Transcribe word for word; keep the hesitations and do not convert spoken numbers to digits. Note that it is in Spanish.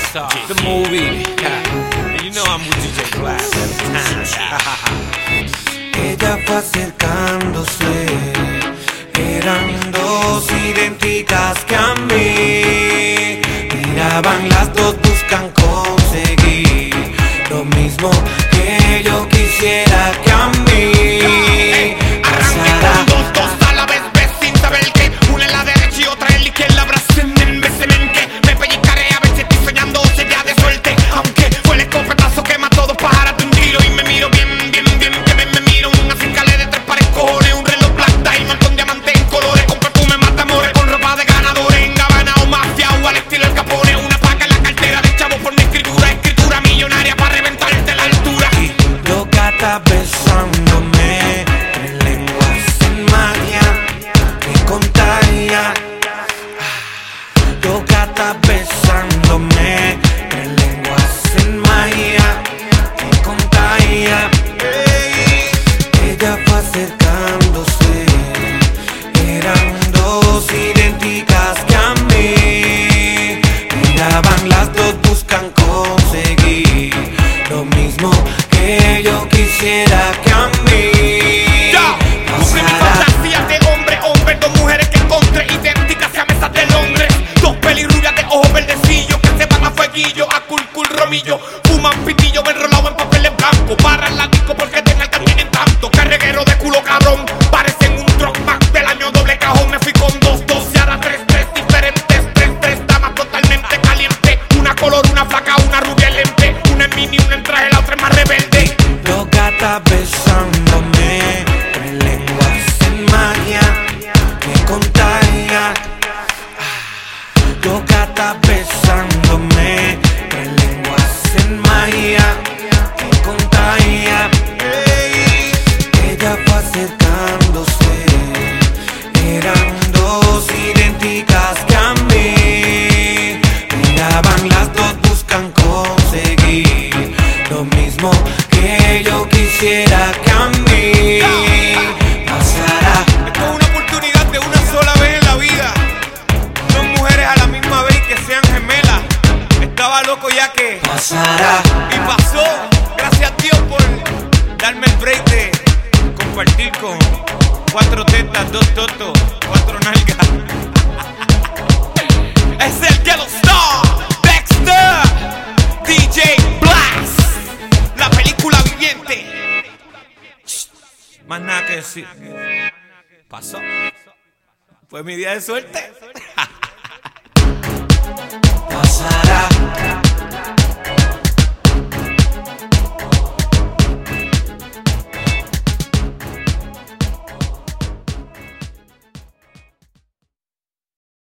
Star, the movie. And you know I'm with D J Blast every time. Ella fue acercándose, eran dos idénticas que a mí. Miraban las dos, buscan conseguir lo mismo que yo quisiera que a mí. Arranqué con dos, dos a la vez, ves sin saber que una en la derecha y otra en la izquierda. Abracen en vez en que me pellizcaré a ver si estoy soñando o sería de suerte. Aunque fue el escopetazo que mató dos pájaros de un tiro. Y me miro bien, bien, bien, que me, me miro. Una cincale de tres pares cojones, un reloj black diamond con diamante en colores, con perfume mata amores, con ropa de ganadores, en Gabana o mafia o al estilo El Capone. Una paca en la cartera de chavo por mi escritura, escritura millonaria para reventarte la altura. Y loca está besándome, en lenguas en magia que contagia. Loca está besándome, en lenguas en magia que contagia. Ey, ella fue acercándose, eran dos idénticas que a mí. Miraban las dos, buscan conseguir lo mismo que yo quisiera que a mí. Ya, cumplí mi fantasía de hombre, hombre. Dos mujeres que encontré idénticas a mesas de Londres. Dos pelirrubias de ojos verdecillos que se van a fueguillo, a cul cul romillo. Fuman pitillo enrolado en papeles blancos. Barran la disco porque tengan también en tanto. Carreguero de culo cabrón, parecen un truck back del año doble cajón. Me fui con dos, dos y ahora tres, tres diferentes. Tres, tres damas totalmente calientes. Una color, una flaca, una rubia lente. Una en mini, una en traje, la otra es más rebelde. Loca está besándome, en lenguas en magia que contagia. Loca está besándome, en lenguas en magia que contagia. Ey, ella fue acercándose, eran dos idénticas que a mí. Miraban las dos, buscan conseguir lo mismo que yo quisiera que a mí pasara. Esto es una oportunidad de una sola vez en la vida. Dos mujeres a la misma vez y que sean gemelas. Estaba loco ya que Pasará. y pasó. Gracias a Dios por darme el break de compartir con cuatro tetas, dos totos, cuatro nalgas. Es el Yellow Star, Dexter, D J Blast, la película viviente. Más nada que decir. Pasó. Fue mi día de suerte.